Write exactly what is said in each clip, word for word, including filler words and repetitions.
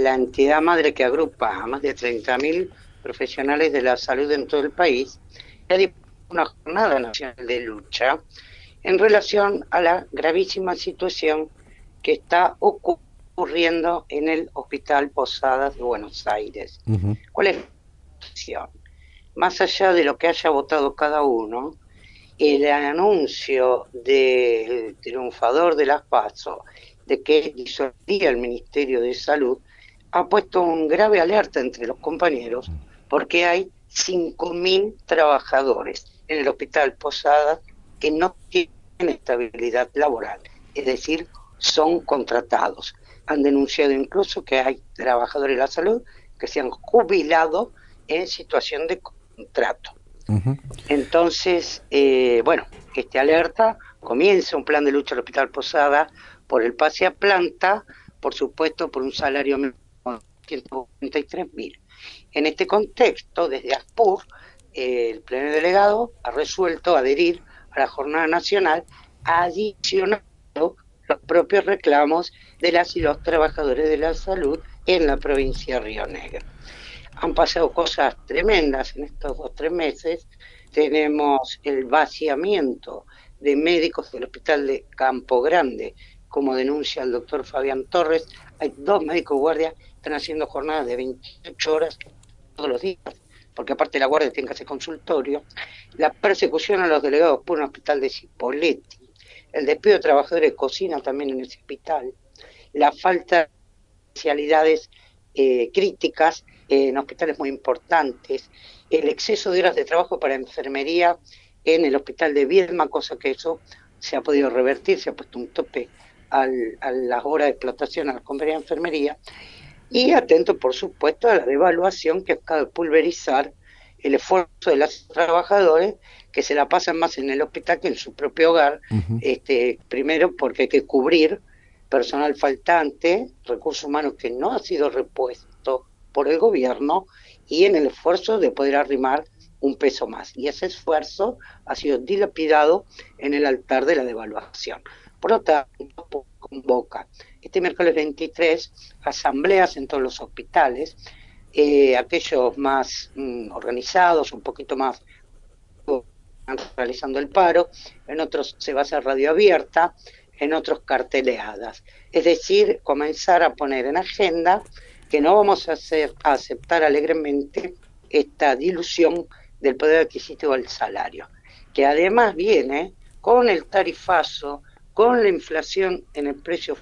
la entidad madre que agrupa a más de treinta mil profesionales de la salud en todo el país, ha dispuesto una jornada nacional de lucha en relación a la gravísima situación que está ocurriendo en el Hospital Posadas de Buenos Aires. Uh-huh. ¿Cuál es la situación? Más allá de lo que haya votado cada uno, el anuncio del triunfador de las PASO de que disolvería el Ministerio de Salud ha puesto un grave alerta entre los compañeros, porque hay cinco mil trabajadores en el Hospital Posadas que no tienen estabilidad laboral, es decir, son contratados. Han denunciado incluso que hay trabajadores de la salud que se han jubilado en situación de contrato. Uh-huh. Entonces, eh, bueno, este alerta comienza un plan de lucha al Hospital Posadas por el pase a planta, por supuesto por un salario mínimo de ciento cuarenta y tres mil. En este contexto, desde ASPUR, eh, el pleno delegado ha resuelto adherir a la jornada nacional, adicionando los propios reclamos de las y los trabajadores de la salud en la provincia de Río Negro. Han pasado cosas tremendas en estos dos o tres meses. Tenemos el vaciamiento de médicos del hospital de Campo Grande, como denuncia el doctor Fabián Torres. Hay dos médicos guardias que están haciendo jornadas de veintiocho horas todos los días, porque aparte la guardia tiene que hacer consultorio. La persecución a los delegados por un hospital de Cipolletti, el despido de trabajadores de cocina también en ese hospital, la falta de especialidades eh, críticas en hospitales muy importantes, el exceso de horas de trabajo para enfermería en el hospital de Viedma, cosa que eso se ha podido revertir, se ha puesto un tope al, a las horas de explotación a las compañías de enfermería, y atento, por supuesto, a la devaluación que acaba de pulverizar el esfuerzo de los trabajadores que se la pasan más en el hospital que en su propio hogar, uh-huh. este, primero porque hay que cubrir personal faltante, recursos humanos que no ha sido repuesto por el gobierno, y en el esfuerzo de poder arrimar un peso más. Y ese esfuerzo ha sido dilapidado en el altar de la devaluación. Por lo tanto, convoca este miércoles veintitrés asambleas en todos los hospitales, eh, aquellos más mm, organizados, un poquito más realizando el paro, en otros se va a hacer radio abierta, en otros carteleadas. Es decir, comenzar a poner en agenda que no vamos a, hacer, a aceptar alegremente esta dilución del poder adquisitivo del salario, que además viene con el tarifazo, con la inflación en el precio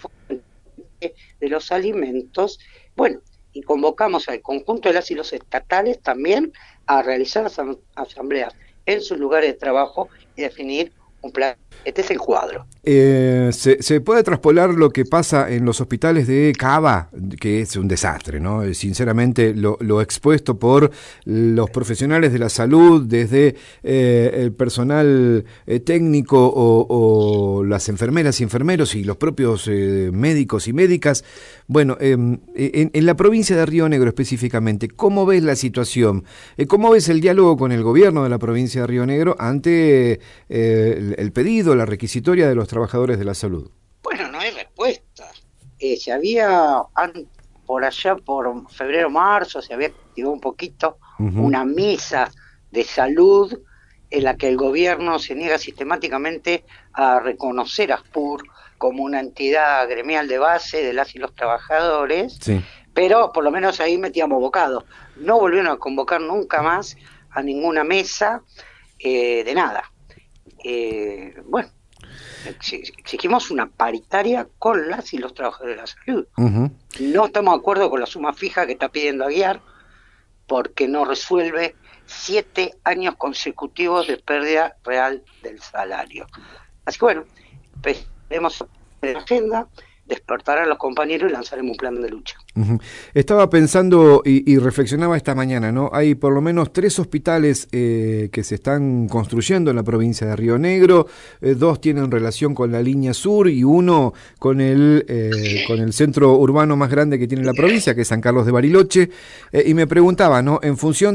de los alimentos. Bueno, y convocamos al conjunto de las y los estatales también a realizar asam- asambleas en sus lugares de trabajo y definir un plan. Este es el cuadro. Eh, ¿se, ¿Se puede traspolar lo que pasa en los hospitales de Cava, que es un desastre, ¿no? Sinceramente, lo, lo expuesto por los profesionales de la salud, desde eh, el personal eh, técnico o, o las enfermeras y enfermeros y los propios eh, médicos y médicas. Bueno, eh, en, en la provincia de Río Negro específicamente, ¿cómo ves la situación? Eh, ¿Cómo ves el diálogo con el gobierno de la provincia de Río Negro ante eh, el, el pedido, la requisitoria de los trabajadores de la salud? Bueno, no hay respuesta. Eh, se había, por allá por febrero, marzo, se había activado un poquito uh-huh. una mesa de salud en la que el gobierno se niega sistemáticamente a reconocer a ASPUR como una entidad gremial de base de las y los trabajadores, sí. Pero por lo menos ahí metíamos bocados. No volvieron a convocar nunca más a ninguna mesa eh, de nada. Eh, bueno, exigimos una paritaria con las y los trabajadores de la salud. Uh-huh. No estamos de acuerdo con la suma fija que está pidiendo Aguiar, porque no resuelve siete años consecutivos de pérdida real del salario. Así que bueno, esperemos en la agenda, despertar a los compañeros y lanzaremos un plan de lucha. Uh-huh. Estaba pensando y, y reflexionaba esta mañana, ¿no? Hay por lo menos tres hospitales eh, que se están construyendo en la provincia de Río Negro, eh, dos tienen relación con la línea sur y uno con el eh, con el centro urbano más grande que tiene la provincia, que es San Carlos de Bariloche, eh, y me preguntaba, ¿no? En función de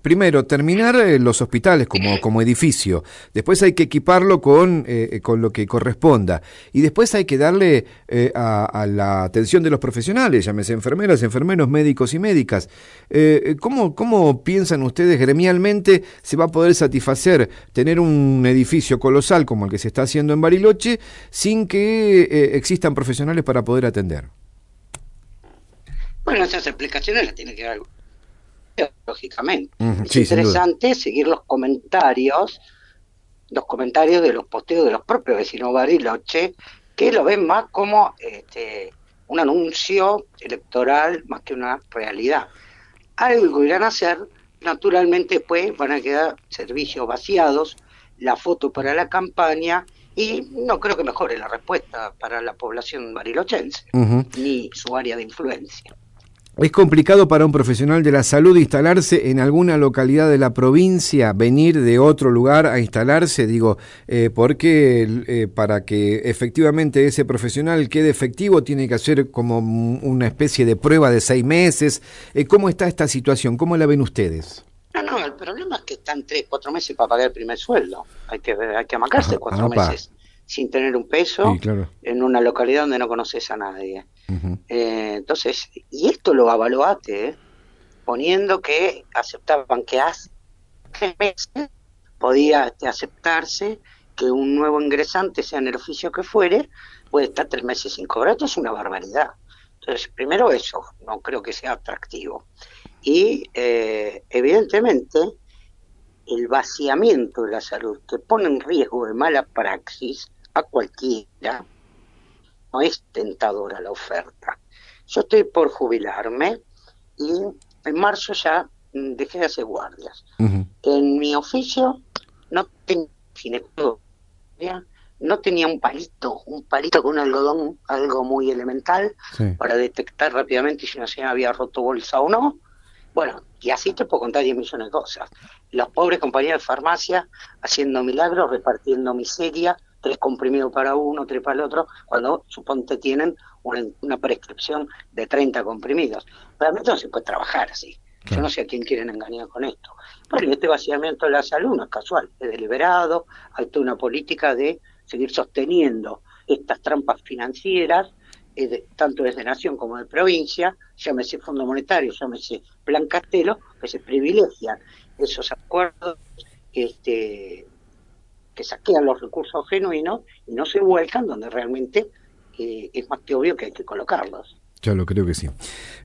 primero, terminar eh, los hospitales como, como edificio, después hay que equiparlo con, eh, con lo que corresponda, y después hay que darle eh, a, a la atención de los profesionales, llámese enfermeras, enfermeros, médicos y médicas. Eh, ¿cómo, ¿Cómo piensan ustedes gremialmente se va a poder satisfacer tener un edificio colosal como el que se está haciendo en Bariloche sin que eh, existan profesionales para poder atender? Bueno, esas explicaciones las tiene que dar lógicamente. Uh-huh, es sí, interesante seguir los comentarios, los comentarios de los posteos de los propios vecinos de Bariloche, que lo ven más como este, un anuncio electoral más que una realidad. Algo irán a hacer, naturalmente pues van a quedar servicios vaciados, la foto para la campaña, y no creo que mejore la respuesta para la población barilochense, uh-huh. ni su área de influencia. ¿Es complicado para un profesional de la salud instalarse en alguna localidad de la provincia, venir de otro lugar a instalarse? Digo, eh, porque eh, para que efectivamente ese profesional quede efectivo tiene que hacer como una especie de prueba de seis meses. Eh, ¿Cómo está esta situación? ¿Cómo la ven ustedes? No, no, el problema es que están tres, cuatro meses para pagar el primer sueldo. Hay que, hay que amacarse Ajá, cuatro apa. meses sin tener un peso sí, claro. en una localidad donde no conoces a nadie. Uh-huh. Eh, entonces, y esto lo avaluaste, ¿eh? poniendo que aceptaban que hace tres meses podía este, aceptarse que un nuevo ingresante, sea en el oficio que fuere, puede estar tres meses sin cobrar. Esto es una barbaridad. Entonces, primero eso, no creo que sea atractivo. Y eh, evidentemente el vaciamiento de la salud que pone en riesgo de mala praxis a cualquiera, no es tentadora la oferta. Yo estoy por jubilarme y en marzo ya dejé de hacer guardias. Uh-huh. En mi oficio no tenía ginecólogo, no tenía un palito, un palito con un algodón, algo muy elemental, sí. para detectar rápidamente si una señora había roto bolsa o no. Bueno, y así te puedo contar diez millones de cosas. Los pobres compañeros de farmacia haciendo milagros, repartiendo miseria, tres comprimidos para uno, tres para el otro, cuando suponte tienen una, una prescripción de treinta comprimidos. Realmente no se puede trabajar así. Claro. Yo no sé a quién quieren engañar con esto. Pero este vaciamiento de la salud no es casual, es deliberado, hay toda una política de seguir sosteniendo estas trampas financieras, eh, de, tanto desde nación como de provincia, llámese Fondo Monetario, llámese Plan Castelo, que se privilegian esos acuerdos este, que saquean los recursos genuinos y no se vuelcan donde realmente eh, es más que obvio que hay que colocarlos. Ya lo creo que sí.